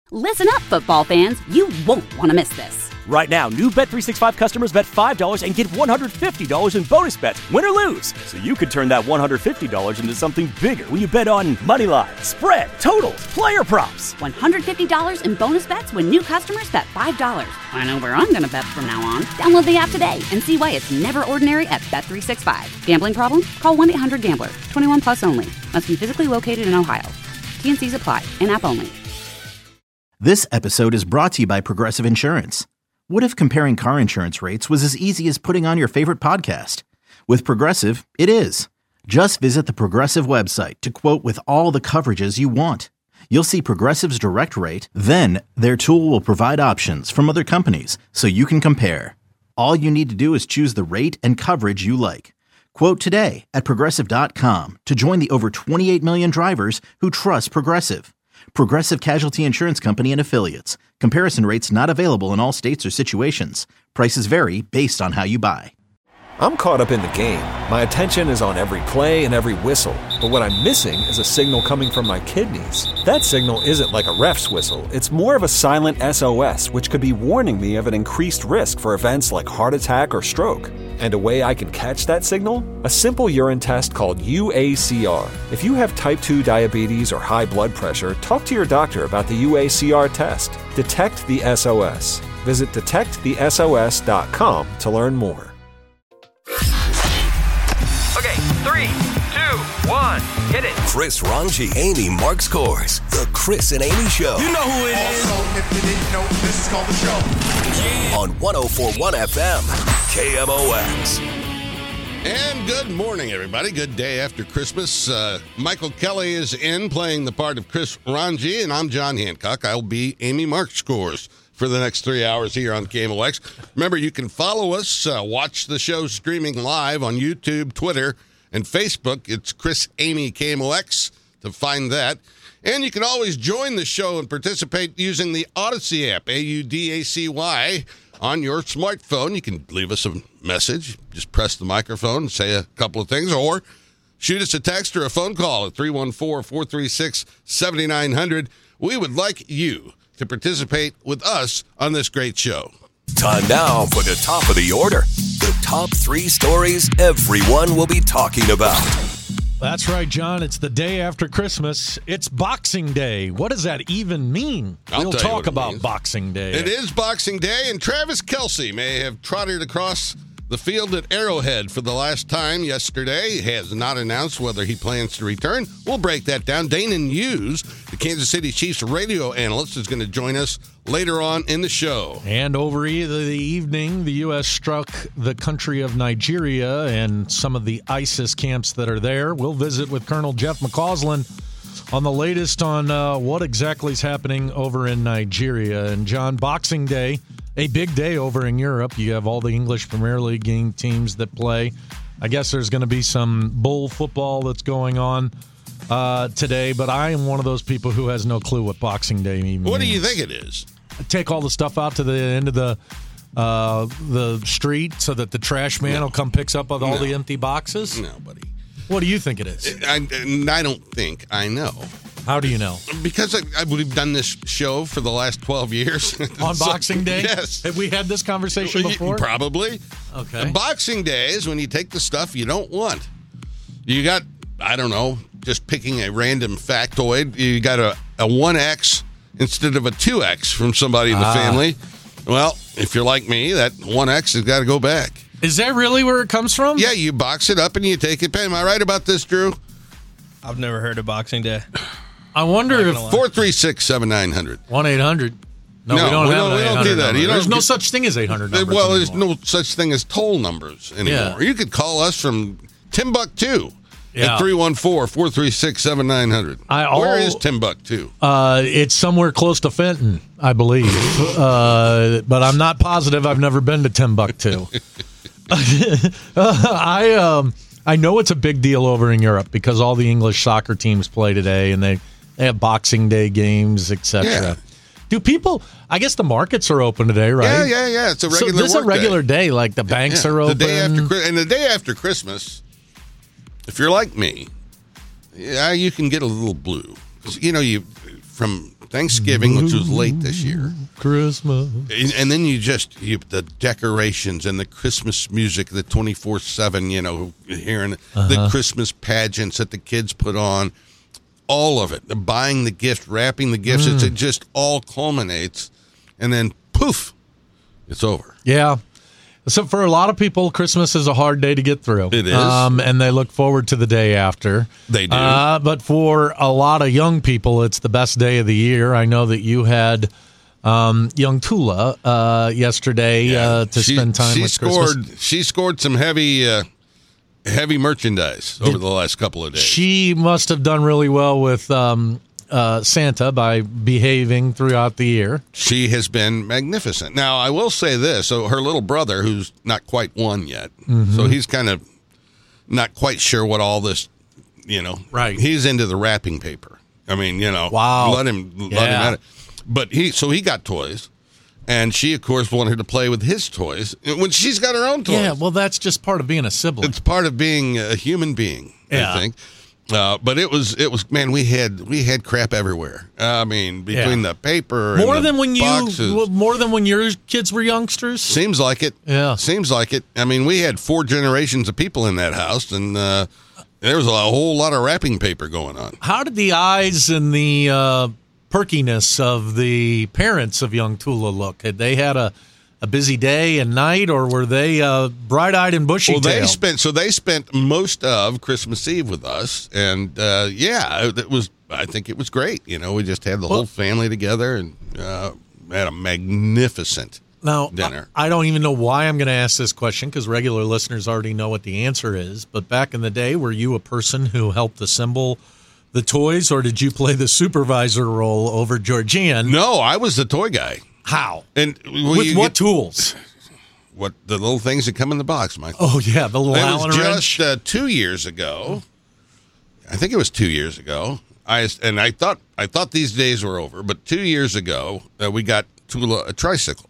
Listen up, football fans. You won't want to miss this. Right now, new Bet365 customers bet $5 and get $150 in bonus bets, win or lose. So you could turn that $150 into something bigger when you bet on money line, spread, totals, player props. $150 in bonus bets when new customers bet $5. I know where I'm going to bet from now on. Download the app today and see why it's never ordinary at Bet365. Gambling problem? Call 1-800-GAMBLER. 21 plus only. Must be physically located in Ohio. T&Cs apply. In-app only. This episode is brought to you by Progressive Insurance. What if comparing car insurance rates was as easy as putting on your favorite podcast? With Progressive, it is. Just visit the Progressive website to quote with all the coverages you want. You'll see Progressive's direct rate, then their tool will provide options from other companies so you can compare. All you need to do is choose the rate and coverage you like. Quote today at Progressive.com to join the over 28 million drivers who trust Progressive. Progressive Casualty Insurance Company and Affiliates. Comparison rates not available in all states or situations. Prices vary based on how you buy. I'm caught up in the game. My attention is on every play and every whistle. But what I'm missing is a signal coming from my kidneys. That signal isn't like a ref's whistle. It's more of a silent SOS, which could be warning me of an increased risk for events like heart attack or stroke. And a way I can catch that signal? A simple urine test called UACR. If you have type 2 diabetes or high blood pressure, talk to your doctor about the UACR test. Detect the SOS. Visit detectthesos.com to learn more. Okay, 3, 2, 1, hit it. Chris Ranji, Amy Mark Scores. The Chris and Amy Show. You know who it is. Also, if you didn't know, this is called The Show. Yeah. On 104.1 FM, KMOX. And good morning, everybody. Good day after Christmas. Michael Kelly is in playing the part of Chris Ranji, and I'm John Hancock. I'll be Amy Mark Scores for the next 3 hours here on KMOX. Remember, you can follow us, watch the show streaming live on YouTube, Twitter, and Facebook. It's Chris Amy KMOX to find that. And you can always join the show and participate using the Odyssey app, AUDACY, on your smartphone. You can leave us a message. Just press the microphone and say a couple of things, or shoot us a text or a phone call at 314-436-7900. We would like you to participate with us on this great show. Time now for the top of the order. The top 3 stories everyone will be talking about. That's right, John. It's the day after Christmas. It's Boxing Day. What does that even mean? We'll talk about Boxing Day. It is Boxing Day, and Travis Kelce may have trotted across the field at Arrowhead for the last time yesterday. He has not announced whether he plans to return. We'll break that down. Danon Hughes, the Kansas City Chiefs radio analyst, is going to join us later on in the show. And over the evening, the U.S. struck the country of Nigeria and some of the ISIS camps that are there. We'll visit with Colonel Jeff McCausland on the latest on what exactly is happening over in Nigeria. And, John, Boxing Day, a big day over in Europe. You have all the English Premier League teams that play. I guess there's going to be some bull football that's going on today, but I am one of those people who has no clue what Boxing Day even means. What do you think it is? Take all the stuff out to the end of the street so that the trash man will come picks up all the empty boxes? No, buddy. What do you think it is? I don't think I know. How do you know? Because we've done this show for the last 12 years. On Boxing Day? Yes. Have we had this conversation before? Probably. Okay. And Boxing Day is when you take the stuff you don't want. You got, I don't know, just picking a random factoid, you got a 1X instead of a 2X from somebody in the family. Well, if you're like me, that 1X has got to go back. Is that really where it comes from? Yeah, you box it up and you take it back. Am I right about this, Drew? I've never heard of Boxing Day. I wonder if 436-7900. 1-800. No, we don't do that. There's no such thing as 800 numbers Well, anymore. there's no such thing as toll numbers anymore. You could call us from Timbuktu at 314-436-7900. Where is Timbuktu? It's somewhere close to Fenton, I believe. But I'm not positive. I've never been to Timbuktu. I know it's a big deal over in Europe because all the English soccer teams play today, and they have Boxing Day games, etc. Yeah. Do people? I guess the markets are open today, right? Yeah. It's a regular. So this is a regular day. Like the banks are open. The day after Christmas, if you're like me, you can get a little blue. You from Thanksgiving, which was late this year. Christmas. And then the decorations and the Christmas music, the 24/7, hearing the Christmas pageants that the kids put on, all of it, the buying the gift, wrapping the gifts, it just all culminates. And then, poof, it's over. Yeah. So for a lot of people, Christmas is a hard day to get through. It is. And they look forward to the day after. They do. But for a lot of young people, it's the best day of the year. I know that you had young Tula yesterday to spend time with Christmas. She scored some heavy merchandise over the last couple of days. She must have done really well with Santa by behaving throughout the year. She has been magnificent. Now, I will say this. So her little brother, who's not quite one yet, so he's kind of not quite sure what all this, Right. He's into the wrapping paper. I mean, wow. let him at it. But he got toys. And she, of course, wanted to play with his toys when she's got her own toys. Yeah, well, that's just part of being a sibling. It's part of being a human being, I think. But it was man, we had crap everywhere. I mean, between the paper more and than when boxes. more than when your kids were youngsters. Seems like it. Yeah, seems like it. I mean, we had 4 generations of people in that house, and there was a whole lot of wrapping paper going on. How did the eyes and the perkiness of the parents of young Tula look? Had they had a busy day and night, or were they bright-eyed and bushy-tailed? Well, they spent most of Christmas Eve with us, and it was. I think it was great. We just had the whole family together and had a magnificent dinner. I don't even know why I'm going to ask this question because regular listeners already know what the answer is. But back in the day, were you a person who helped assemble the toys, or did you play the supervisor role over Georgianne? No, I was the toy guy. How? And with what tools? What the little things that come in the box, Michael? Oh yeah, the little Allen wrench. It was just 2 years ago. I think it was 2 years ago. I thought these days were over, but 2 years ago we got Tula a tricycle.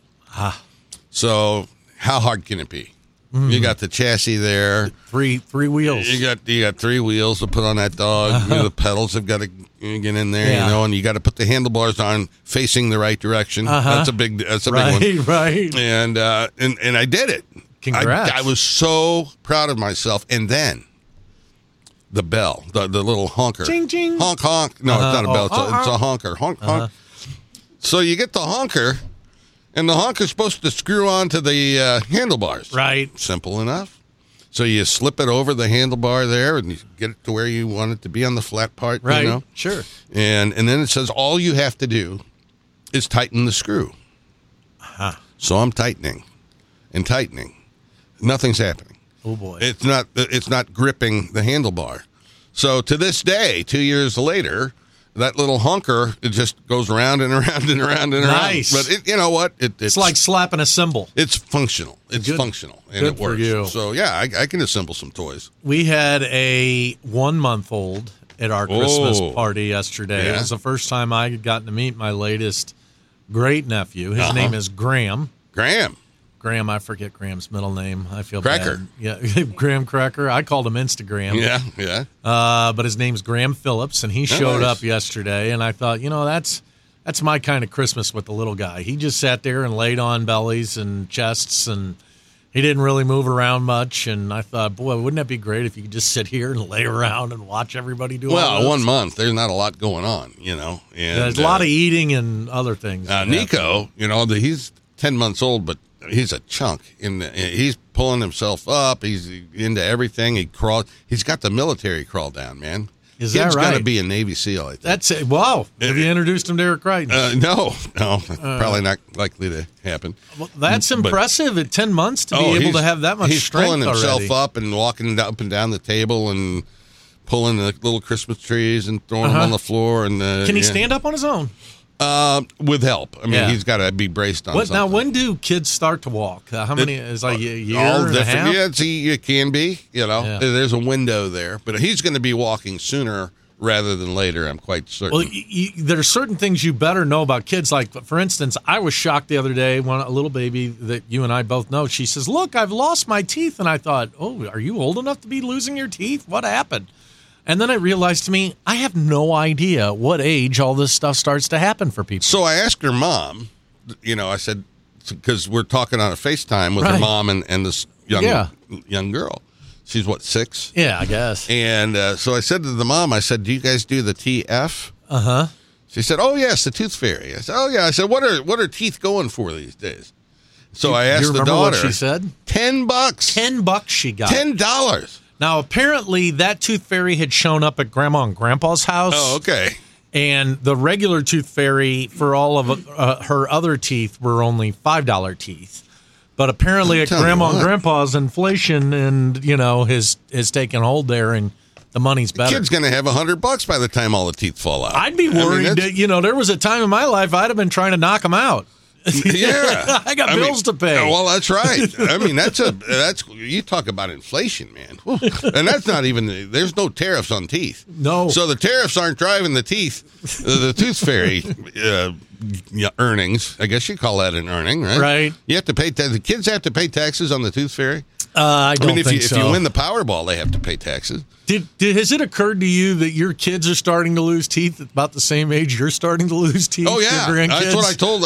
So how hard can it be? You got the chassis there, three wheels. You got 3 wheels to put on that dog. The pedals have got to get in there, and you got to put the handlebars on facing the right direction. That's a big one, right? And I did it. Congrats! I was so proud of myself. And then the bell, the little honker, ching ching, honk honk. No, it's not a bell. It's a honker, honk honk. So you get the honker. And the honker's supposed to screw onto the handlebars. Right. Simple enough. So you slip it over the handlebar there and you get it to where you want it to be on the flat part. Right. Sure. And then it says all you have to do is tighten the screw. So I'm tightening and tightening. Nothing's happening. Oh, boy. It's not gripping the handlebar. So to this day, 2 years later, that little honker, it just goes around and around and around and nice. around. But you know what? It's like slapping a cymbal. It's functional. It's functional, and Good it works. For you. So, yeah, I can assemble some toys. We had a 1-month-old at our Christmas party yesterday. Yeah. It was the first time I had gotten to meet my latest great-nephew. His name is Graham. Graham, I forget Graham's middle name. I feel Cracker. bad. Yeah, Graham Cracker. I called him Instagram. Yeah. But his name's Graham Phillips, and he showed up yesterday, and I thought, that's my kind of Christmas with the little guy. He just sat there and laid on bellies and chests, and he didn't really move around much. And I thought, boy, wouldn't that be great if you could just sit here and lay around and watch everybody do all this? Well, 1 month, there's not a lot going on, And, there's a lot of eating and other things. Nico, he's 10 months old, but he's a chunk. He's pulling himself up. He's into everything. He crawls. He's got the military crawl down, man. Is that right? He's going to be a Navy SEAL, I think. That's it. Wow. Have you introduced him to Eric Crichton? No. Probably not likely to happen. Well, that's impressive at 10 months to be able to have that much strength already. He's pulling himself up and walking up and down the table and pulling the little Christmas trees and throwing them on the floor. And can he stand up on his own? With help. I mean, he's got to be braced on something. Now, when do kids start to walk? How many? Is like a year and a half? Yeah, it can be. There's a window there. But he's going to be walking sooner rather than later, I'm quite certain. Well, there are certain things you better know about kids. Like, for instance, I was shocked the other day when a little baby that you and I both know, she says, "Look, I've lost my teeth." And I thought, "Oh, are you old enough to be losing your teeth? What happened?" And then I realized to me, I have no idea what age all this stuff starts to happen for people. So I asked her mom, I said, because we're talking on a FaceTime with her mom and this young girl. She's, 6? Yeah, I guess. And so I said to the mom, I said, do you guys do the TF? Uh-huh. She said, oh, yes, the tooth fairy. I said, oh, yeah. I said, what are teeth going for these days? So I asked the daughter. What she said? $10. $10 she got. $10. Now, apparently, that tooth fairy had shown up at Grandma and Grandpa's house. Oh, okay. And the regular tooth fairy for all of her other teeth were only $5 teeth. But apparently at Grandma and Grandpa's, inflation and, has taken hold there, and the money's better. The kid's going to have $100 by the time all the teeth fall out. I'd be worried that, there was a time in my life I'd have been trying to knock them out. Yeah. I got bills to pay. Well, that's right. I mean, that's you talk about inflation, man. And that's not even, there's no tariffs on teeth. No. So the tariffs aren't driving the tooth fairy earnings. I guess you call that an earning, right? Right. You have to pay, the kids have to pay taxes on the tooth fairy? I don't think so. If you win the Powerball, they have to pay taxes. Has it occurred to you that your kids are starting to lose teeth at about the same age you're starting to lose teeth? Oh yeah, your that's what I told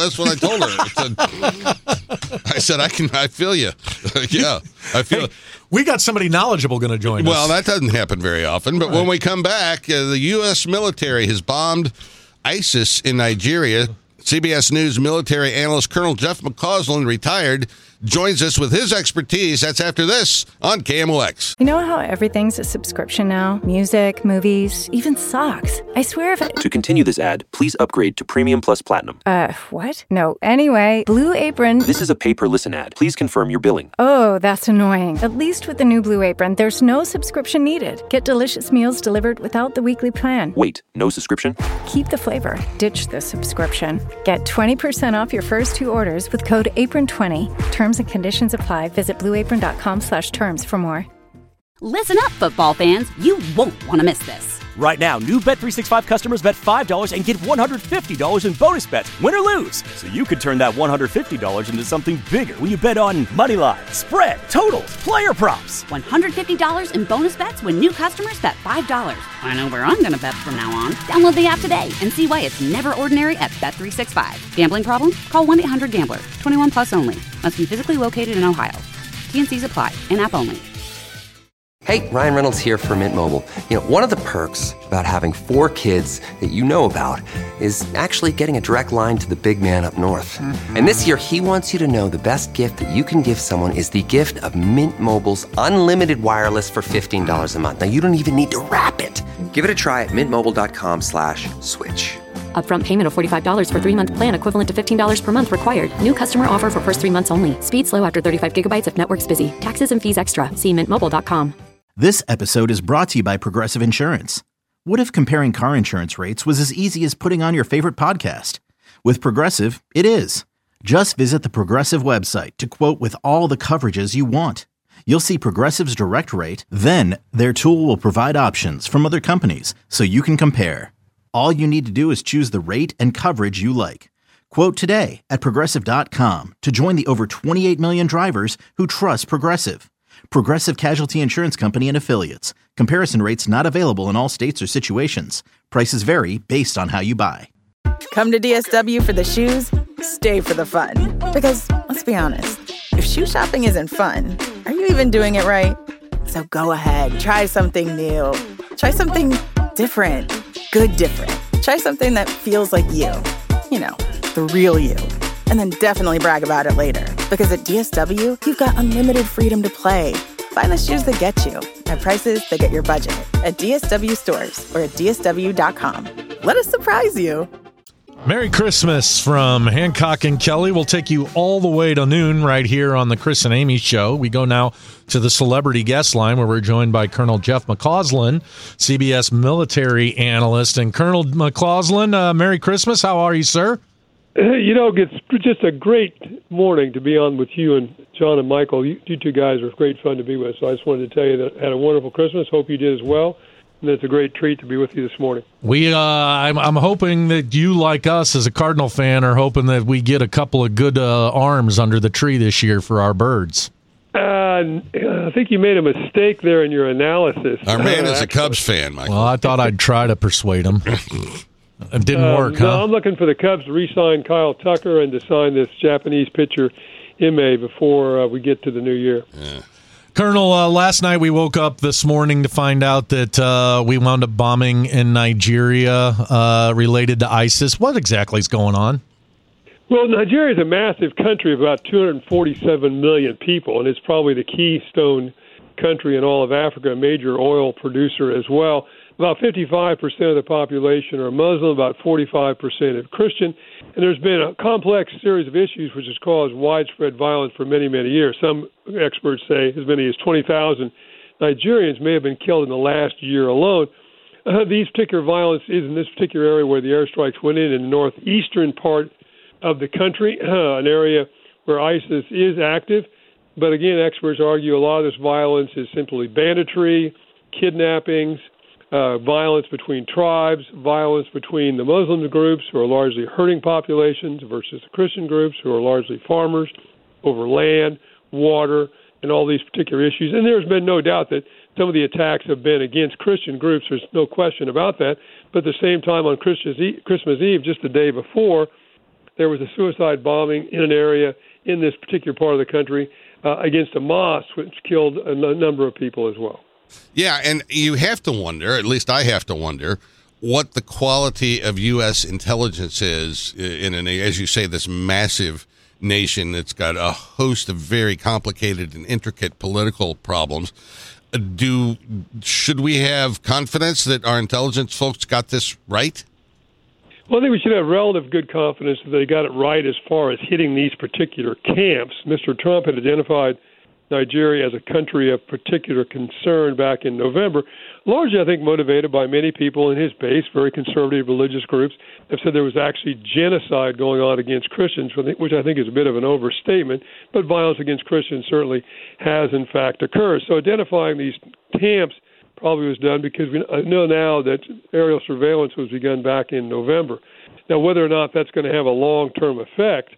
her. I said, I feel you. Yeah, I feel. Hey, we got somebody knowledgeable going to join us. Well, that doesn't happen very often. But when we come back, the U.S. military has bombed ISIS in Nigeria. CBS News military analyst Colonel Jeff McCausland, retired, joins us with his expertise. That's after this on KMOX. You know how everything's a subscription now? Music, movies, even socks. I swear if To continue this ad, please upgrade to Premium Plus Platinum. What? No. Anyway, Blue Apron... This is a pay-per-listen ad. Please confirm your billing. Oh, that's annoying. At least with the new Blue Apron, there's no subscription needed. Get delicious meals delivered without the weekly plan. Wait, no subscription? Keep the flavor. Ditch the subscription. Get 20% off your first 2 orders with code APRON20. Terms and conditions apply. Visit blueapron.com/terms for more. Listen up, football fans. You won't want to miss this. Right now, new Bet365 customers bet $5 and get $150 in bonus bets, win or lose. So you could turn that $150 into something bigger when you bet on moneyline, spread, totals, player props. $150 in bonus bets when new customers bet $5. I know where I'm going to bet from now on. Download the app today and see why it's never ordinary at Bet365. Gambling problem? Call 1-800-GAMBLER. 21 plus only. Must be physically located in Ohio. T&Cs apply. In-app only. Hey, Ryan Reynolds here for Mint Mobile. One of the perks about having 4 kids that you know about is actually getting a direct line to the big man up north. Mm-hmm. And this year, he wants you to know the best gift that you can give someone is the gift of Mint Mobile's unlimited wireless for $15 a month. Now, you don't even need to wrap it. Give it a try at mintmobile.com/switch. Upfront payment of $45 for 3-month plan equivalent to $15 per month required. New customer offer for first 3 months only. Speed slow after 35 gigabytes if network's busy. Taxes and fees extra. See mintmobile.com. This episode is brought to you by Progressive Insurance. What if comparing car insurance rates was as easy as putting on your favorite podcast? With Progressive, it is. Just visit the Progressive website to quote with all the coverages you want. You'll see Progressive's direct rate, then their tool will provide options from other companies so you can compare. All you need to do is choose the rate and coverage you like. Quote today at Progressive.com to join the over 28 million drivers who trust Progressive. Progressive Casualty Insurance Company and Affiliates. Comparison rates not available in all states or situations. Prices vary based on how you buy. Come to DSW for the shoes, stay for the fun. Because, let's be honest, if shoe shopping isn't fun, are you even doing it right? So go ahead, try something new. Try something different. Good different. Try something that feels like you. You know, the real you. And then definitely brag about it later. Because at DSW, you've got unlimited freedom to play. Find the shoes that get you at prices that get your budget at DSW stores or at DSW.com. Let us surprise you. Merry Christmas from Hancock and Kelly. We'll take you all the way to noon right here on the Chris and Amy Show. We go now to the celebrity guest line where we're joined by Colonel Jeff McCausland, CBS military analyst. And Colonel McCausland, Merry Christmas. How are you, sir? It's just a great morning to be on with you and John and Michael. You 2 guys are great fun to be with. So I just wanted to tell you that I had a wonderful Christmas. Hope you did as well. And it's a great treat to be with you this morning. I'm hoping that you, like us as a Cardinal fan, are hoping that we get a couple of good arms under the tree this year for our birds. I think you made a mistake there in your analysis. Our man is a Cubs fan, Michael. Well, I thought I'd try to persuade him. It didn't work, huh? No, I'm looking for the Cubs to re-sign Kyle Tucker and to sign this Japanese pitcher, Ime, before we get to the new year. Yeah. Colonel, last night we woke up this morning to find out that we wound up bombing in Nigeria related to ISIS. What exactly is going on? Well, Nigeria is a massive country of about 247 million people, and it's probably the keystone country in all of Africa, a major oil producer as well. About 55% of the population are Muslim, about 45% are Christian, and there's been a complex series of issues which has caused widespread violence for many, many years. Some experts say as many as 20,000 Nigerians may have been killed in the last year alone. These particular violence is in this particular area where the airstrikes went in the northeastern part of the country, an area where ISIS is active. But again, experts argue a lot of this violence is simply banditry, kidnappings, violence between tribes, violence between the Muslim groups who are largely herding populations versus the Christian groups who are largely farmers over land, water, and all these particular issues. And there's been no doubt that some of the attacks have been against Christian groups. There's no question about that. But at the same time, on Christmas Eve, just the day before, there was a suicide bombing in an area in this particular part of the country against a mosque, which killed a number of people as well. Yeah, and you have to wonder, at least I have to wonder, what the quality of U.S. intelligence is in as you say, this massive nation that's got a host of very complicated and intricate political problems. Should we have confidence that our intelligence folks got this right? Well, I think we should have relative good confidence that they got it right as far as hitting these particular camps. Mr. Trump had identified Nigeria as a country of particular concern back in November, largely, I think, motivated by many people in his base, very conservative religious groups, have said there was actually genocide going on against Christians, which I think is a bit of an overstatement, but violence against Christians certainly has, in fact, occurred. So identifying these camps probably was done because we know now that aerial surveillance was begun back in November. Now, whether or not that's going to have a long-term effect,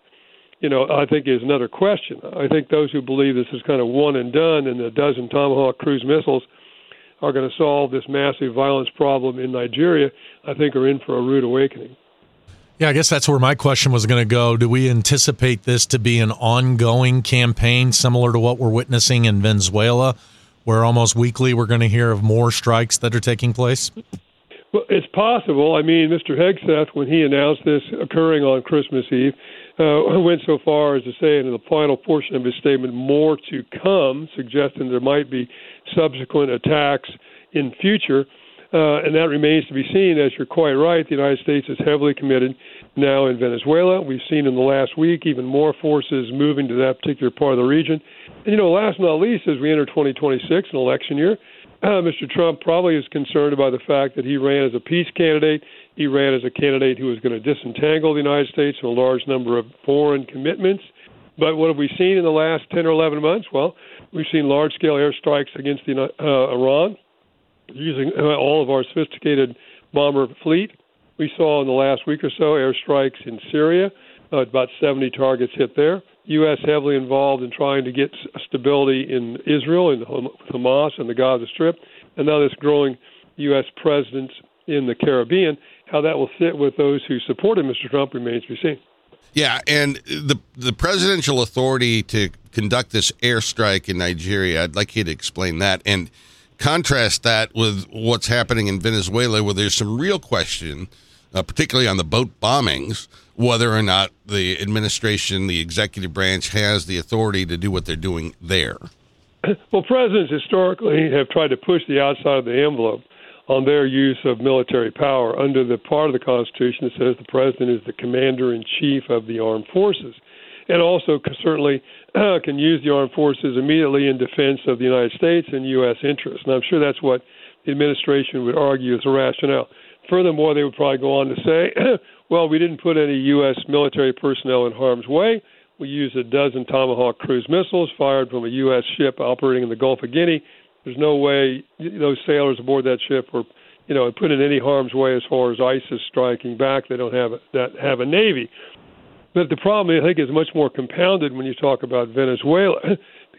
I think is another question. I think those who believe this is kind of one and done and a dozen Tomahawk cruise missiles are going to solve this massive violence problem in Nigeria, I think are in for a rude awakening. Yeah, I guess that's where my question was going to go. Do we anticipate this to be an ongoing campaign similar to what we're witnessing in Venezuela, where almost weekly we're going to hear of more strikes that are taking place? Well, it's possible. I mean, Mr. Hegseth, when he announced this occurring on Christmas Eve, went so far as to say in the final portion of his statement, more to come, suggesting there might be subsequent attacks in future. And that remains to be seen. As you're quite right, the United States is heavily committed now in Venezuela. We've seen in the last week even more forces moving to that particular part of the region. And, last but not least, as we enter 2026, an election year, Mr. Trump probably is concerned about the fact that he ran as a peace candidate. He ran as a candidate who was going to disentangle the United States from a large number of foreign commitments. But what have we seen in the last 10 or 11 months? Well, we've seen large-scale airstrikes against Iran, using all of our sophisticated bomber fleet. We saw in the last week or so airstrikes in Syria, about 70 targets hit there. U.S. heavily involved in trying to get stability in Israel, in Hamas and the Gaza Strip, and now this growing U.S. presence in the Caribbean. How that will sit with those who supported Mr. Trump remains to be seen. Yeah, and the presidential authority to conduct this airstrike in Nigeria, I'd like you to explain that and contrast that with what's happening in Venezuela, where there's some real question, particularly on the boat bombings, whether or not the administration, the executive branch, has the authority to do what they're doing there. Well, presidents historically have tried to push the outside of the envelope on their use of military power under the part of the Constitution that says the president is the commander-in-chief of the armed forces, and also certainly can use the armed forces immediately in defense of the United States and U.S. interests. And I'm sure that's what the administration would argue is the rationale. Furthermore, they would probably go on to say, well, we didn't put any U.S. military personnel in harm's way. We used a dozen Tomahawk cruise missiles fired from a U.S. ship operating in the Gulf of Guinea. There's no way those sailors aboard that ship were, put in any harm's way as far as ISIS striking back. They don't have a navy. But the problem, I think, is much more compounded when you talk about Venezuela,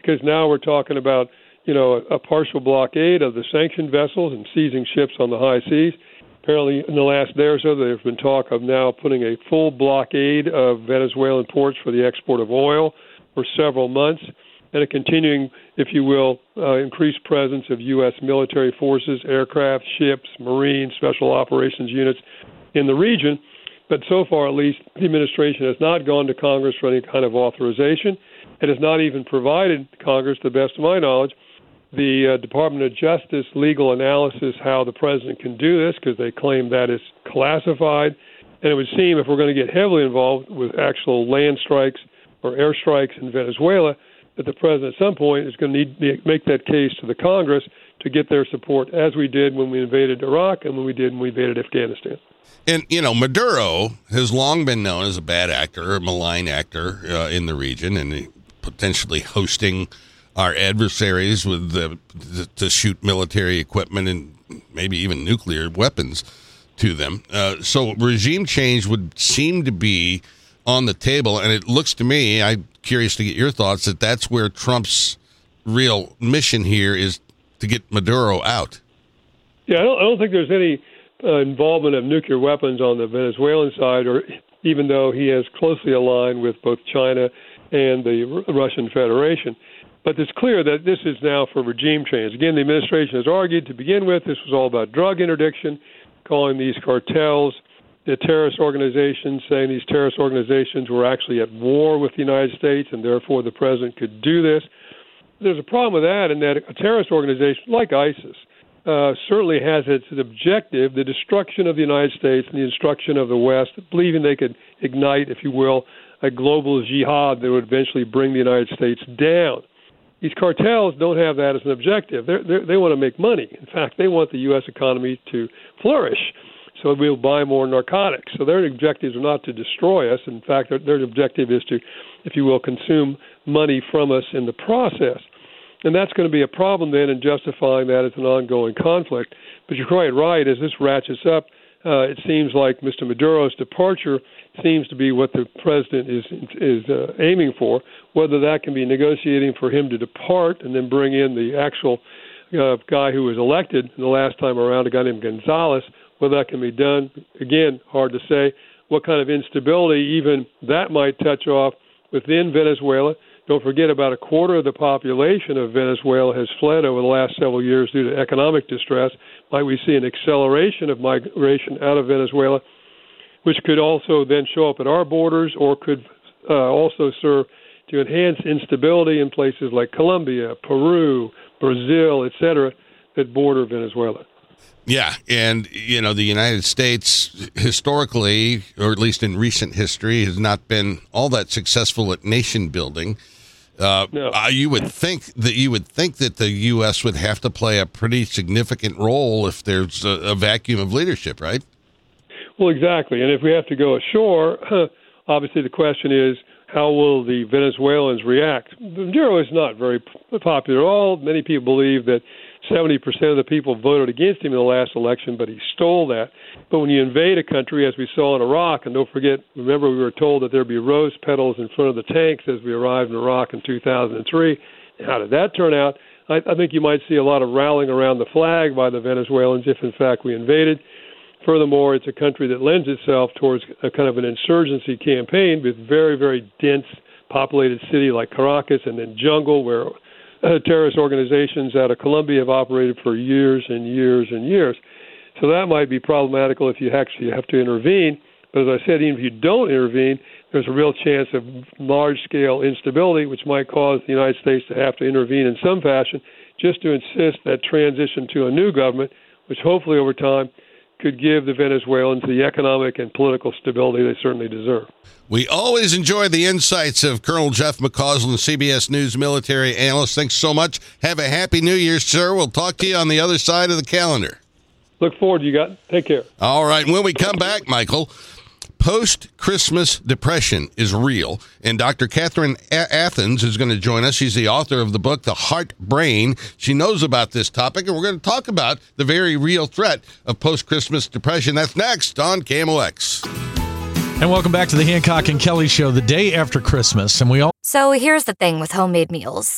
because now we're talking about, a partial blockade of the sanctioned vessels and seizing ships on the high seas. Apparently, in the last day or so, there's been talk of now putting a full blockade of Venezuelan ports for the export of oil for several months, and a continuing, if you will, increased presence of U.S. military forces, aircraft, ships, Marine, Special Operations units in the region. But so far, at least, the administration has not gone to Congress for any kind of authorization. It has not even provided Congress, to the best of my knowledge, the Department of Justice legal analysis how the president can do this, because they claim that is classified. And it would seem if we're going to get heavily involved with actual land strikes or airstrikes in Venezuela, that the president at some point is going to need to make that case to the Congress to get their support, as we did when we invaded Iraq and when we invaded Afghanistan. And, Maduro has long been known as a bad actor, a malign actor in the region, and potentially hosting our adversaries with to shoot military equipment and maybe even nuclear weapons to them. So regime change would seem to be on the table, and it looks to me, I'm curious to get your thoughts, that that's where Trump's real mission here is to get Maduro out. Yeah, I don't think there's any involvement of nuclear weapons on the Venezuelan side, or even though he is closely aligned with both China and the Russian Federation. But it's clear that this is now for regime change. Again, the administration has argued to begin with this was all about drug interdiction, calling these cartels the terrorist organizations, saying these terrorist organizations were actually at war with the United States and therefore the president could do this. There's a problem with that, in that a terrorist organization like ISIS certainly has its objective, the destruction of the United States and the destruction of the West, believing they could ignite, if you will, a global jihad that would eventually bring the United States down. These cartels don't have that as an objective. They want to make money. In fact, they want the U.S. economy to flourish, so we'll buy more narcotics. So their objectives are not to destroy us. In fact, their objective is to, if you will, consume money from us in the process. And that's going to be a problem then in justifying that as an ongoing conflict. But you're quite right. As this ratchets up, it seems like Mr. Maduro's departure seems to be what the president is aiming for. Whether that can be negotiating for him to depart and then bring in the actual guy who was elected the last time around, a guy named Gonzalez, whether that can be done, again, hard to say. What kind of instability even that might touch off within Venezuela. Don't forget, about a quarter of the population of Venezuela has fled over the last several years due to economic distress. Might we see an acceleration of migration out of Venezuela, which could also then show up at our borders, or could also serve to enhance instability in places like Colombia, Peru, Brazil, etc., that border Venezuela. Yeah, and, the United States historically, or at least in recent history, has not been all that successful at nation building. No. You would think that the U.S. would have to play a pretty significant role if there's a vacuum of leadership, right? Well, exactly. And if we have to go ashore, obviously the question is, how will the Venezuelans react? Maduro is not very popular at all. Many people believe that 70% of the people voted against him in the last election, but he stole that. But when you invade a country, as we saw in Iraq, and don't forget, remember we were told that there'd be rose petals in front of the tanks as we arrived in Iraq in 2003. How did that turn out? I think you might see a lot of rallying around the flag by the Venezuelans if, in fact, we invaded. Furthermore, it's a country that lends itself towards a kind of an insurgency campaign with very, very dense populated city like Caracas, and then jungle where terrorist organizations out of Colombia have operated for years and years and years. So that might be problematical if you actually have to intervene. But as I said, even if you don't intervene, there's a real chance of large-scale instability, which might cause the United States to have to intervene in some fashion just to insist that transition to a new government, which hopefully over time could give the Venezuelans the economic and political stability they certainly deserve. We always enjoy the insights of Colonel Jeff McCausland, CBS News military analyst. Thanks so much. Have a happy New Year, sir. We'll talk to you on the other side of the calendar. Look forward to you guys. Take care. All right. When we come back, Michael, post-Christmas depression is real, and Dr. Catherine Athens is going to join us. She's the author of the book, The Heart Brain. She knows about this topic, and we're going to talk about the very real threat of post-Christmas depression. That's next on KMOX. And welcome back to the Hancock and Kelly Show, the day after Christmas. And So here's the thing with homemade meals.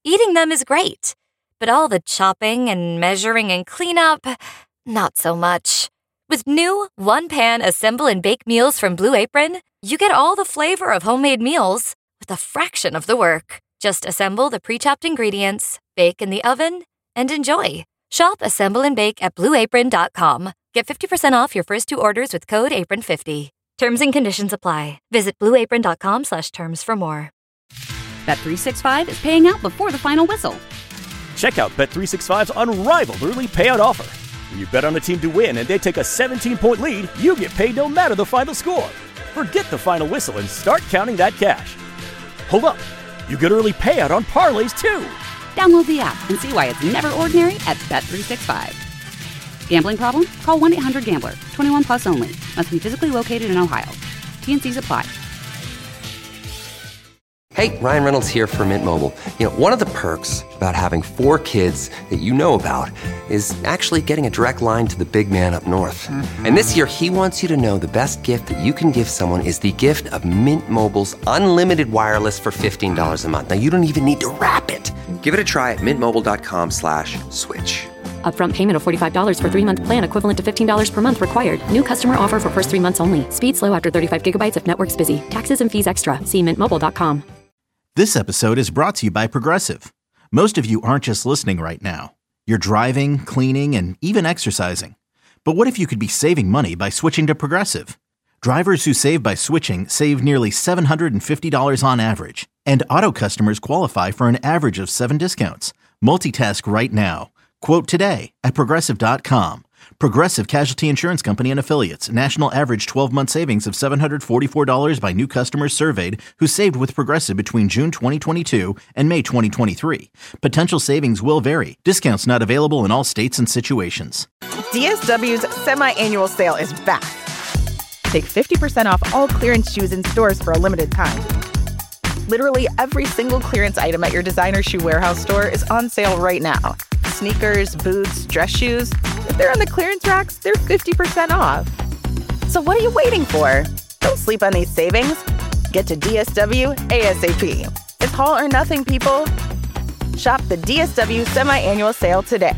Eating them is great, but all the chopping and measuring and cleanup, not so much. With new one-pan assemble and bake meals from Blue Apron, you get all the flavor of homemade meals with a fraction of the work. Just assemble the pre-chopped ingredients, bake in the oven, and enjoy. Shop Assemble and Bake at BlueApron.com. Get 50% off your first 2 orders with code APRON50. Terms and conditions apply. Visit BlueApron.com/terms for more. Bet365 is paying out before the final whistle. Check out Bet365's unrivaled early payout offer. When you bet on a team to win and they take a 17-point lead, you get paid no matter the final score. Forget the final whistle and start counting that cash. Hold up. You get early payout on parlays, too. Download the app and see why it's never ordinary at Bet365. Gambling problem? Call 1-800-GAMBLER. 21 plus only. Must be physically located in Ohio. T&Cs apply. Hey, Ryan Reynolds here for Mint Mobile. You know, one of the perks about having 4 kids that you know about is actually getting a direct line to the big man up north. And this year, he wants you to know the best gift that you can give someone is the gift of Mint Mobile's unlimited wireless for $15 a month. Now, you don't even need to wrap it. Give it a try at mintmobile.com/switch. Upfront payment of $45 for 3-month plan equivalent to $15 per month required. New customer offer for first 3 months only. Speed slow after 35 gigabytes if network's busy. Taxes and fees extra. See mintmobile.com. This episode is brought to you by Progressive. Most of you aren't just listening right now. You're driving, cleaning, and even exercising. But what if you could be saving money by switching to Progressive? Drivers who save by switching save nearly $750 on average. And auto customers qualify for an average of 7 discounts. Multitask right now. Quote today at Progressive.com. Progressive Casualty Insurance Company and Affiliates. National average 12-month savings of $744 by new customers surveyed who saved with Progressive between June 2022 and May 2023. Potential savings will vary. Discounts not available in all states and situations. DSW's semi-annual sale is back. Take 50% off all clearance shoes in stores for a limited time. Literally every single clearance item at your designer shoe warehouse store is on sale right now. Sneakers, boots, dress shoes. If they're on the clearance racks, they're 50% off. So what are you waiting for? Don't sleep on these savings. Get to DSW ASAP. It's all or nothing, people. Shop the DSW semi-annual sale today.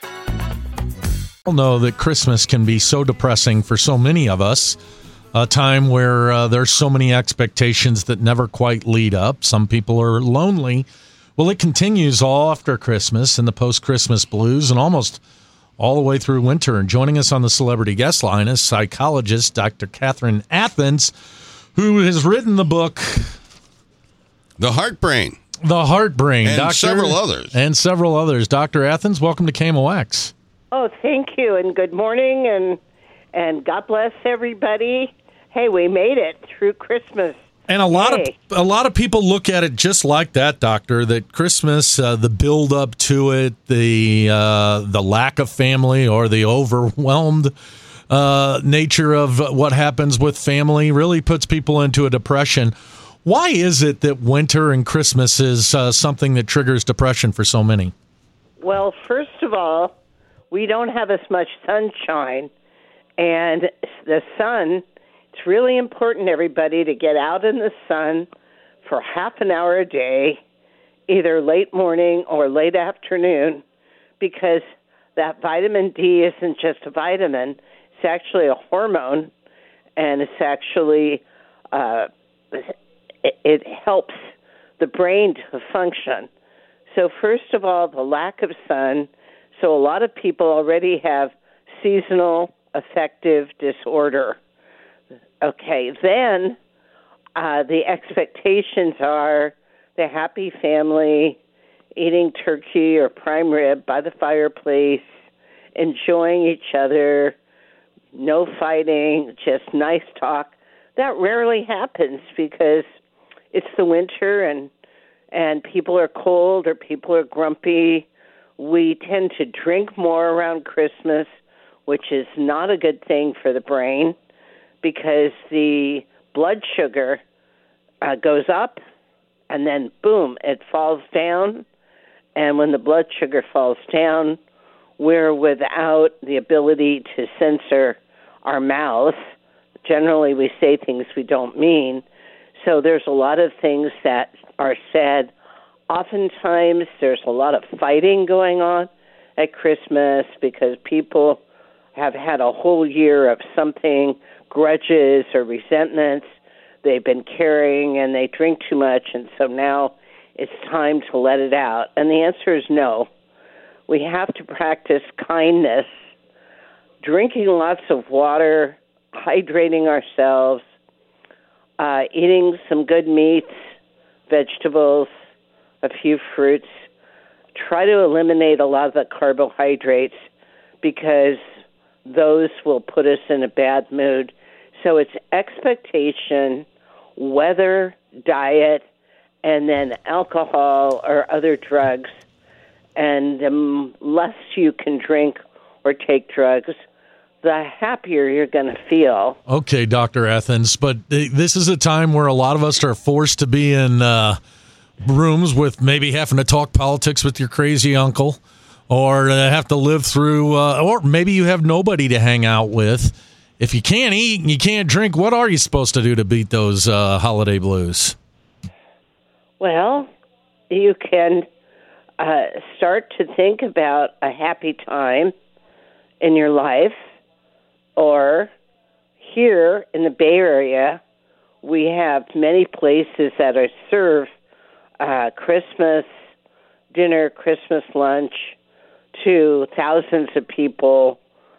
We all know that Christmas can be so depressing for so many of us. A time where there's so many expectations that never quite lead up. Some people are lonely. Well, it continues all after Christmas and the post-Christmas blues and almost all the way through winter. And joining us on the celebrity guest line is psychologist Dr. Catherine Athans, who has written the book The Heartbrain. The Heartbrain. And several others. And several others. Dr. Athans, welcome to KMOX. Oh, thank you, and good morning, and God bless everybody. Hey, we made it through Christmas. And a lot of people look at it just like that, Doctor. That Christmas, the build up to it, the lack of family or the overwhelmed nature of what happens with family really puts people into a depression. Why is it that winter and Christmas is something that triggers depression for so many? Well, first of all, we don't have as much sunshine, and the sun. It's really important, everybody, to get out in the sun for half an hour a day, either late morning or late afternoon, because that vitamin D isn't just a vitamin. It's actually a hormone, and it's actually, it helps the brain to function. So first of all, the lack of sun. So a lot of people already have seasonal affective disorder. Okay, then the expectations are the happy family, eating turkey or prime rib by the fireplace, enjoying each other, no fighting, just nice talk. That rarely happens because it's the winter and people are cold or people are grumpy. We tend to drink more around Christmas, which is not a good thing for the brain, because the blood sugar goes up and then, boom, it falls down. And when the blood sugar falls down, we're without the ability to censor our mouth. Generally, we say things we don't mean. So there's a lot of things that are said Oftentimes, there's a lot of fighting going on at Christmas because people have had a whole year of something, grudges or resentments they've been carrying, and they drink too much, and so now it's time to let it out. And the answer is no. We have to practice kindness, drinking lots of water, hydrating ourselves, eating some good meats, vegetables, a few fruits. Try to eliminate a lot of the carbohydrates because those will put us in a bad mood. So it's expectation, weather, diet, and then alcohol or other drugs. And the less you can drink or take drugs, the happier you're going to feel. Okay, Dr. Athens, but this is a time where a lot of us are forced to be in rooms with maybe having to talk politics with your crazy uncle, or have to live through, or maybe you have nobody to hang out with. If you can't eat and you can't drink, what are you supposed to do to beat those holiday blues? Well, you can start to think about a happy time in your life. Or here in the Bay Area, we have many places that serve Christmas dinner, Christmas lunch to thousands of people.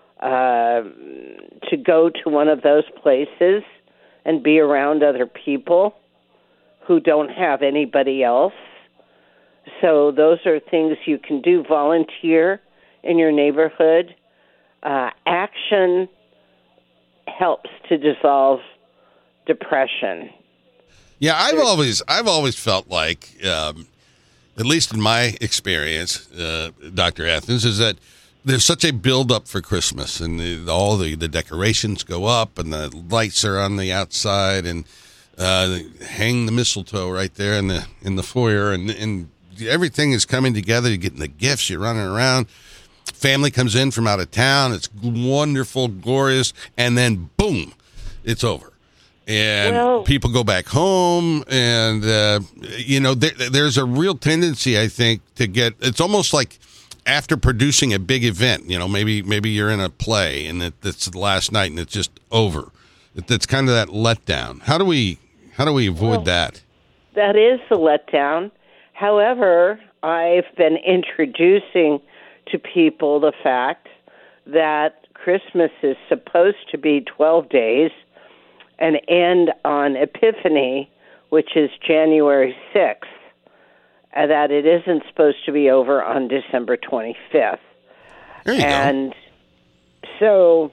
To go to one of those places and be around other people who don't have anybody else. So those are things you can do. Volunteer in your neighborhood. Action helps to dissolve depression. Yeah, I've always felt like, at least in my experience, Dr. Athens, is that there's such a build-up for Christmas, and all the decorations go up, and the lights are on the outside, and hang the mistletoe right there in the foyer, and everything is coming together. You're getting the gifts, you're running around. Family comes in from out of town. It's wonderful, glorious, and then boom, it's over. And people go back home, and there's a real tendency, I think, to get. It's almost like after producing a big event, maybe you're in a play, and it's the last night, and it's just over. It's kind of that letdown. How do we avoid that? That is the letdown. However, I've been introducing to people the fact that Christmas is supposed to be 12 days and end on Epiphany, which is January 6th, that it isn't supposed to be over on December 25th. There you go. So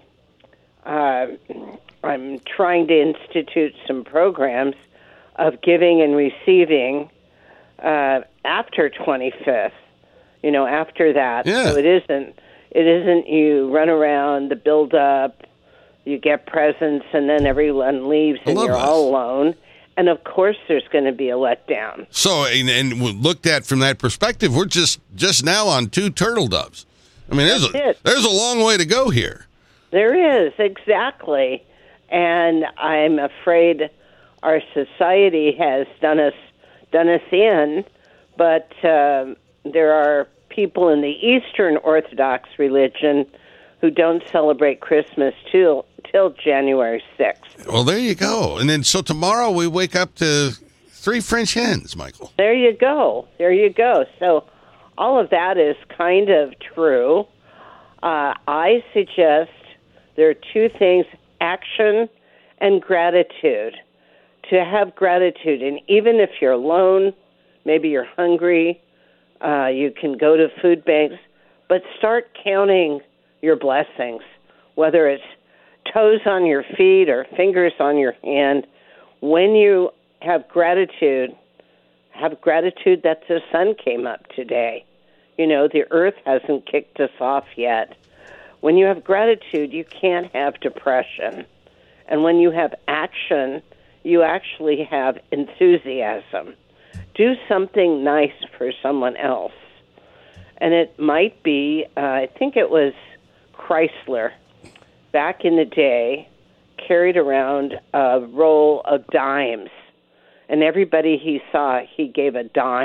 I'm trying to institute some programs of giving and receiving after 25th. After that. Yeah. So it isn't you run around the build up, you get presents, and then everyone leaves and you're all alone. And of course there's going to be a letdown. So, and looked at from that perspective, we're just now on 2 turtle doves. I mean, there's a long way to go here. There is, exactly. And I'm afraid our society has done us in, but there are people in the Eastern Orthodox religion who don't celebrate Christmas till January 6th. Well, there you go. And then so tomorrow we wake up to 3 French hens, Michael. There you go. So all of that is kind of true. I suggest there are 2 things, action and gratitude. To have gratitude, and even if you're alone, maybe you're hungry, you can go to food banks, but start counting your blessings, whether it's toes on your feet or fingers on your hand. When you have gratitude that the sun came up today. The earth hasn't kicked us off yet. When you have gratitude, you can't have depression. And when you have action, you actually have enthusiasm. Do something nice for someone else. And it might be, I think it was Chrysler, back in the day, carried around a roll of dimes. And everybody he saw, he gave a dime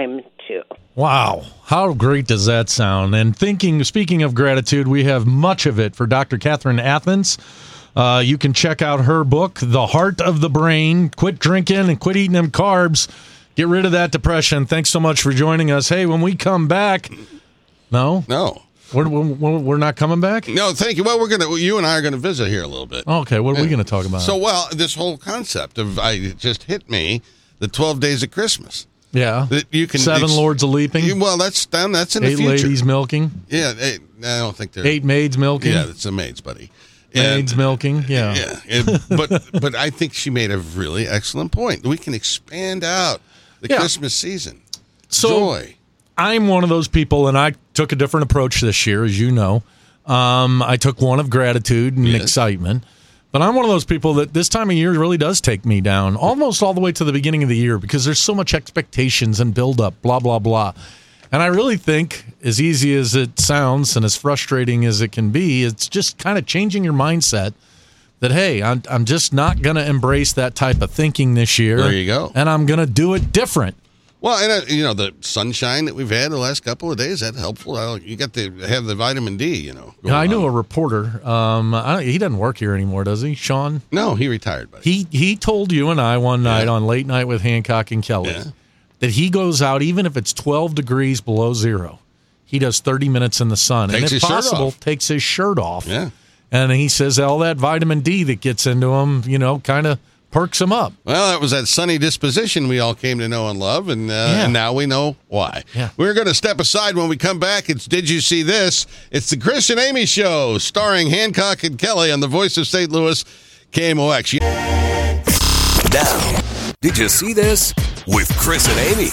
to. Wow. How great does that sound? And speaking of gratitude, we have much of it for Dr. Catherine Athens. You can check out her book, The Heart of the Brain. Quit drinking and quit eating them carbs. Get rid of that depression. Thanks so much for joining us. Hey, when we come back... No? We're not coming back? No, thank you. Well, you and I are going to visit here a little bit. Okay, what are we going to talk about? So, this whole concept of, it just hit me, the 12 days of Christmas. Yeah. That you can 7 lords a leaping. Well, that's in the future. 8 ladies milking. Yeah, I don't think they're 8 maids milking. Yeah, it's the maids, buddy. Maids milking. Yeah. But I think she made a really excellent point. We can expand out the Christmas season. Joy. I'm one of those people, and I took a different approach this year, as you know. I took one of gratitude and excitement. But I'm one of those people that this time of year really does take me down, almost all the way to the beginning of the year, because there's so much expectations and buildup, blah, blah, blah. And I really think, as easy as it sounds and as frustrating as it can be, it's just kind of changing your mindset that, hey, I'm just not going to embrace that type of thinking this year. There you go. And I'm going to do it different. Well, and the sunshine that we've had the last couple of days, that's helpful. You got to have the vitamin D, I knew a reporter. He doesn't work here anymore, does he, Sean? No, he retired. Buddy. He told you and I one night on Late Night with Hancock and Kelly that he goes out, even if it's 12 degrees below zero, he does 30 minutes in the sun. Takes and if possible, takes his shirt off. Yeah. And he says all that vitamin D that gets into him, kind of perks him up. Well, it was that sunny disposition we all came to know and love, and now we know why. Yeah. We're going to step aside when we come back. It's Did You See This? It's the Chris and Amy Show, starring Hancock and Kelly on the Voice of St. Louis, KMOX. Now, did you see this? With Chris and Amy.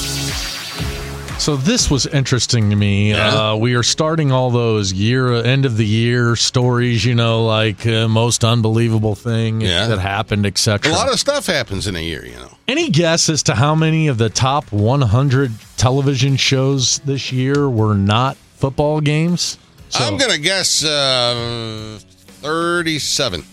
So this was interesting to me. Yeah. We are starting all those end of the year stories, like most unbelievable thing that happened, etc. A lot of stuff happens in a year, Any guess as to how many of the top 100 television shows this year were not football games? I'm going to guess 37.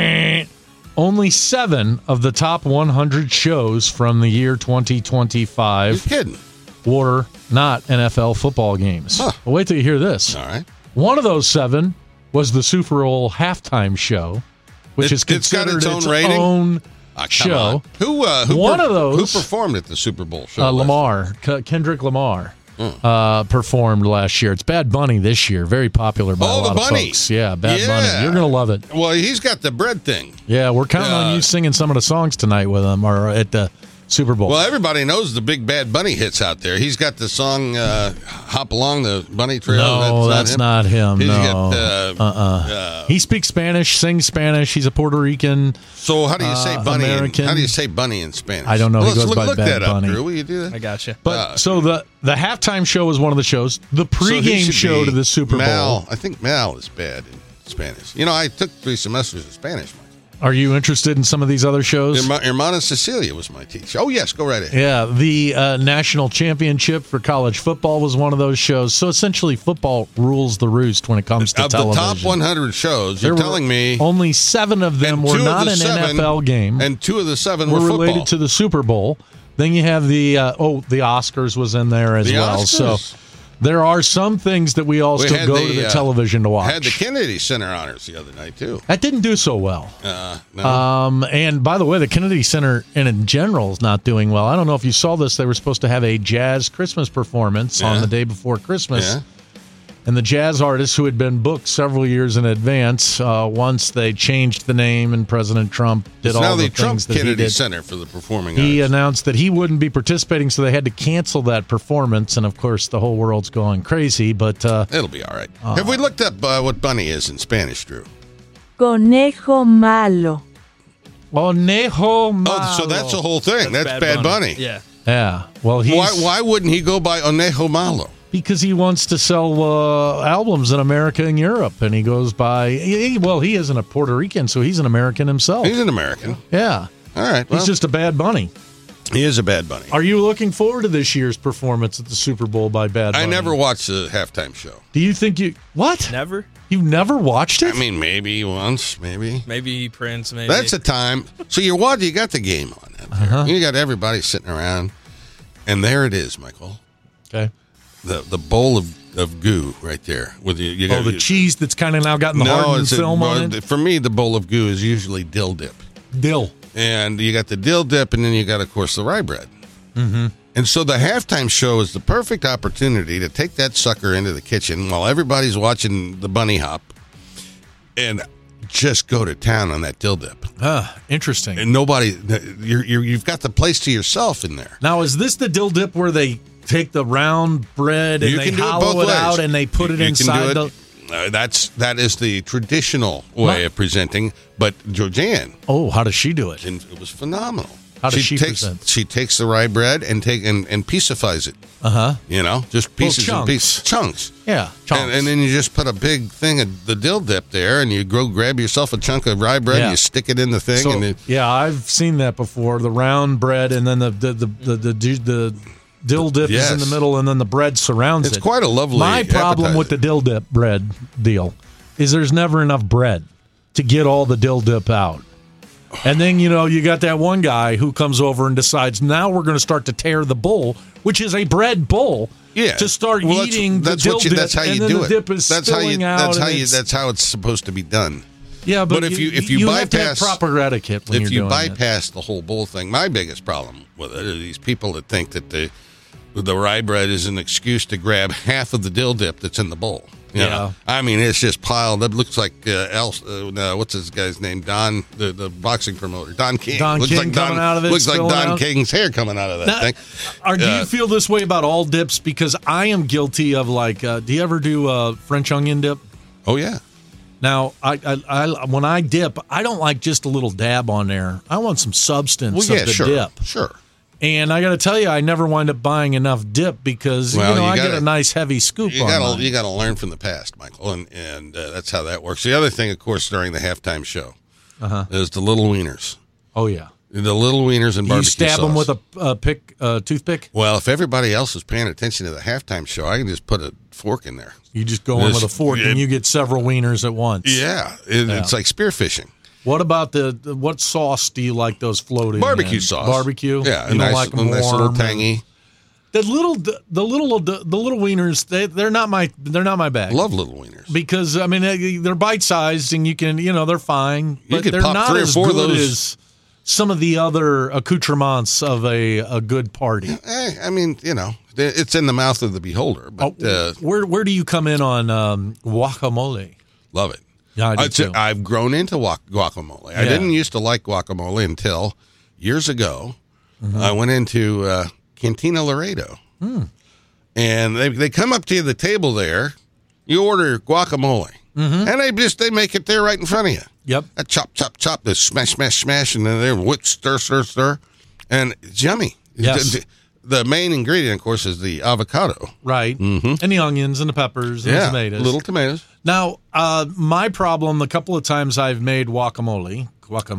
Only 7 of the top 100 shows from the year 2025. You're kidding. Were not NFL football games. Huh. Well, wait till you hear this. All right. One of those 7 was the Super Bowl halftime show, which is considered its own show. Who one of those who performed at the Super Bowl show? Kendrick Lamar performed last year. It's Bad Bunny this year. Very popular by a lot of folks. Yeah, Bad Bunny. You're going to love it. Well, he's got the bread thing. Yeah, we're counting on you singing some of the songs tonight with him or at the Super Bowl. Well, everybody knows the big Bad Bunny hits out there. He's got the song Hop Along the Bunny Trail. No, that's not him. He's no. got, he speaks Spanish, sings Spanish. He's a Puerto Rican. So how do you say bunny? American. How do you say bunny in Spanish? I don't know. Well, he goes by look Bad that Bunny. up, Drew. Will you do that? I gotcha. But so the halftime show was one of the shows. The pregame show to the Super Bowl. I think Mal is bad in Spanish. I took 3 semesters of Spanish. Are you interested in some of these other shows? Hermana Cecilia was my teacher. Oh, yes, go right ahead. Yeah, the National Championship for College Football was one of those shows. So essentially, football rules the roost when it comes to television. Of the top 100 shows, you're telling me... Only 7 of them were not an NFL game. And 2 of the 7 were related football. to the Super Bowl. Then you have the Oscars was in there as well. Oscars. So there are some things that we all still go to the television to watch. Had the Kennedy Center honors the other night, too. That didn't do so well. No. And by the way, the Kennedy Center in general is not doing well. I don't know if you saw this. They were supposed to have a jazz Christmas performance on the day before Christmas. Yeah. And the jazz artists who had been booked several years in advance, once they changed the name and President Trump did all the things that he did. Now the Trump Kennedy Center for the Performing Arts. He announced that he wouldn't be participating, so they had to cancel that performance. And, of course, the whole world's going crazy. But it'll be all right. Have we looked up what bunny is in Spanish, Drew? Conejo malo. Conejo malo. Oh, so that's the whole thing. That's Bad Bunny. Yeah. Yeah. Well, why wouldn't he go by Conejo Malo? Because he wants to sell albums in America and Europe, and he goes by. He isn't a Puerto Rican, so he's an American himself. He's an American. Yeah. All right. He's just a Bad Bunny. He is a Bad Bunny. Are you looking forward to this year's performance at the Super Bowl by Bad Bunny? I never watched the halftime show. Do you think you what? Never. You've never watched it? I mean, maybe once, maybe. Maybe Prince. Maybe that's a time. So you got the game on. You got everybody sitting around, and there it is, Michael. Okay. The bowl of goo right there. With you got, the cheese that's kind of now gotten the hardened film on it? For me, the bowl of goo is usually dill dip. Dill. And you got the dill dip, and then you got, of course, the rye bread. Mm-hmm. And so the halftime show is the perfect opportunity to take that sucker into the kitchen while everybody's watching the bunny hop and just go to town on that dill dip. Interesting. And nobody, you've got the place to yourself in there. Now, is this the dill dip where they take the round bread and they hollow it out and they put it inside the... That is the traditional way of presenting, but Georgianne. Oh, how does she do it? And it was phenomenal. How does she present? She takes the rye bread and piecifies it. You know, just pieces and pieces, chunks. Yeah, chunks. And then you just put a big thing of the dill dip there, and you go grab yourself a chunk of rye bread, and you stick it in the thing. So, yeah, I've seen that before. The round bread, and then the dill dip is in the middle, and then the bread surrounds it. It's quite a lovely My problem with the dill dip bread deal is there's never enough bread to get all the dill dip out. And then, you got that one guy who comes over and decides, now we're going to start to tear the bowl, which is a bread bowl, to start eating the dill dip. That's how you do it. The dip is spilling out. That's how it's supposed to be done. Yeah, but if you bypass, have to have proper etiquette when if you're you doing bypass the whole bowl thing, my biggest problem with it are these people that think that the rye bread is an excuse to grab half of the dill dip that's in the bowl. You know? I mean, it's just piled up. Looks like what's his guy's name? Don, the boxing promoter, Don King. Looks King like coming out of it. Looks like Don King's hair coming out of that thing. Do you feel this way about all dips? Because I am guilty of do you ever do French onion dip? Oh yeah. Now, I when I dip, I don't like just a little dab on there. I want some substance of the dip. Sure. And I got to tell you, I never wind up buying enough dip because I get a nice heavy scoop. You got to learn from the past, Michael, and that's how that works. The other thing, of course, during the halftime show is the little wieners. Oh yeah, the little wieners and barbecue sauce. You stab them with a toothpick. Well, if everybody else is paying attention to the halftime show, I can just put a fork in there. You just go in with a fork and you get several wieners at once. Yeah, it's like spearfishing. What about what sauce do you like those floating? Barbecue sauce. Barbecue. Yeah, you don't like them warm. Nice little tangy. The little wieners, they're not my bag. Love little wieners because I mean they're bite sized and you can they're fine, but they're not as good as some of the other accoutrements of a good party. I mean it's in the mouth of the beholder. But where do you come in on guacamole? Love it. Yeah, I do too. I've grown into guacamole. I didn't used to like guacamole until years ago. I went into Cantina Laredo, and they come up to the table there. You order guacamole, and they make it there right in front of you. Yep. Chop, chop, chop. They smash, smash, smash, and then they whip, stir, stir, stir, and it's yummy. Yes. The main ingredient, of course, is the avocado. Right. And the onions and the peppers and the tomatoes. Little tomatoes. Now, my problem, a couple of times I've made guacamole.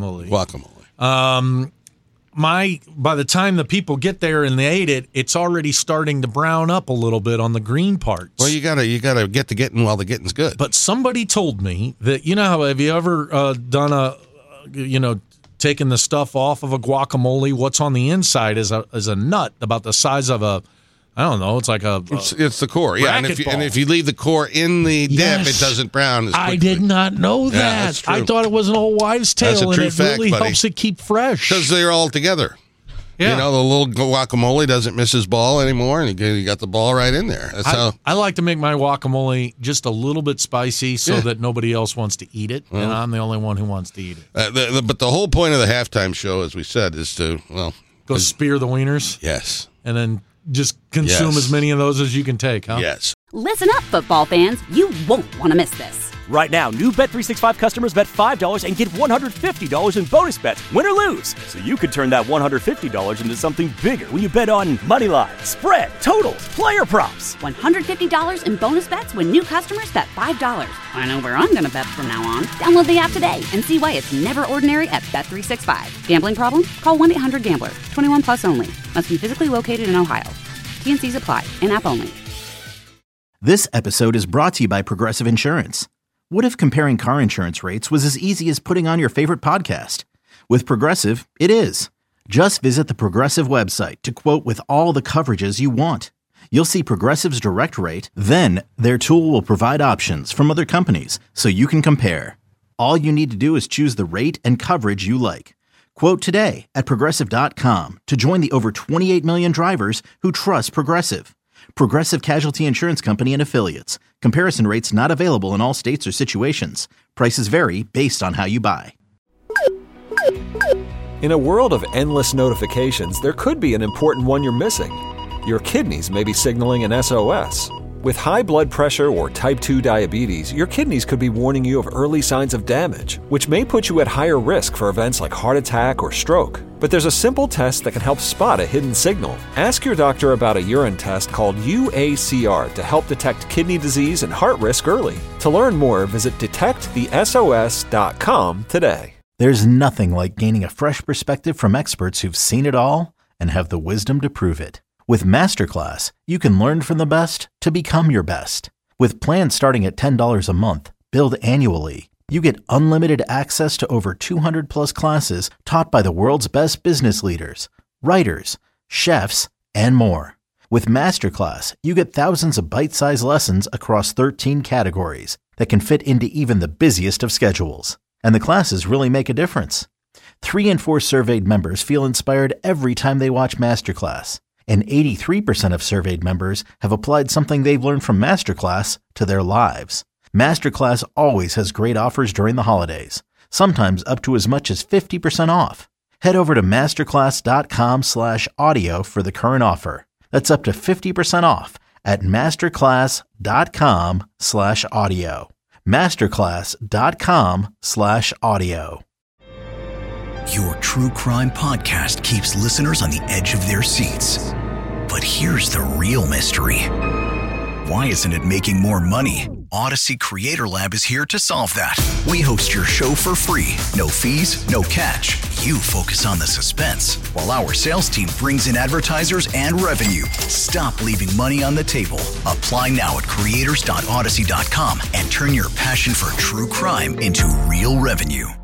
By the time the people get there and they ate it, it's already starting to brown up a little bit on the green parts. Well, you gotta get to getting while the getting's good. But somebody told me that, have you ever done taking the stuff off of a guacamole? What's on the inside is a nut about the size of it's like it's the core, yeah. And if you leave the core in the dip, it doesn't brown as quickly. I did not know that. Yeah, that's true. I thought it was an old wives' tale, that's a true and it fact, really buddy. helps it keep fresh because they're all together. Yeah. The little guacamole doesn't miss his ball anymore, and you got the ball right in there. That's how I like to make my guacamole just a little bit spicy so that nobody else wants to eat it, and I'm the only one who wants to eat it. But the whole point of the halftime show, as we said, is to go spear the wieners. Yes, and then just consume as many of those as you can take. Huh? Yes. Listen up, football fans. You won't want to miss this. Right now, new Bet365 customers bet $5 and get $150 in bonus bets, win or lose. So you could turn that $150 into something bigger when you bet on moneyline, spread, totals, player props. $150 in bonus bets when new customers bet $5. I know where I'm going to bet from now on. Download the app today and see why it's never ordinary at Bet365. Gambling problem? Call 1-800-GAMBLER. 21 plus only. Must be physically located in Ohio. T&Cs apply. In-app only. This episode is brought to you by Progressive Insurance. What if comparing car insurance rates was as easy as putting on your favorite podcast? With Progressive, it is. Just visit the Progressive website to quote with all the coverages you want. You'll see Progressive's direct rate, then their tool will provide options from other companies so you can compare. All you need to do is choose the rate and coverage you like. Quote today at Progressive.com to join the over 28 million drivers who trust Progressive. Progressive Casualty Insurance Company and Affiliates. Comparison rates not available in all states or situations. Prices vary based on how you buy. In a world of endless notifications, there could be an important one you're missing. Your kidneys may be signaling an SOS. With high blood pressure or type 2 diabetes, your kidneys could be warning you of early signs of damage, which may put you at higher risk for events like heart attack or stroke. But there's a simple test that can help spot a hidden signal. Ask your doctor about a urine test called UACR to help detect kidney disease and heart risk early. To learn more, visit detectthesos.com today. There's nothing like gaining a fresh perspective from experts who've seen it all and have the wisdom to prove it. With Masterclass, you can learn from the best to become your best. With plans starting at $10 a month, billed annually, you get unlimited access to over 200 plus classes taught by the world's best business leaders, writers, chefs, and more. With Masterclass, you get thousands of bite-sized lessons across 13 categories that can fit into even the busiest of schedules. And the classes really make a difference. 3 in 4 surveyed members feel inspired every time they watch Masterclass. And 83% of surveyed members have applied something they've learned from Masterclass to their lives. Masterclass always has great offers during the holidays, sometimes up to as much as 50% off. Head over to masterclass.com/audio for the current offer. That's up to 50% off at masterclass.com/audio. masterclass.com/audio. Your true crime podcast keeps listeners on the edge of their seats. But here's the real mystery. Why isn't it making more money? Odyssey Creator Lab is here to solve that. We host your show for free. No fees, no catch. You focus on the suspense, while our sales team brings in advertisers and revenue. Stop leaving money on the table. Apply now at creators.odyssey.com and turn your passion for true crime into real revenue.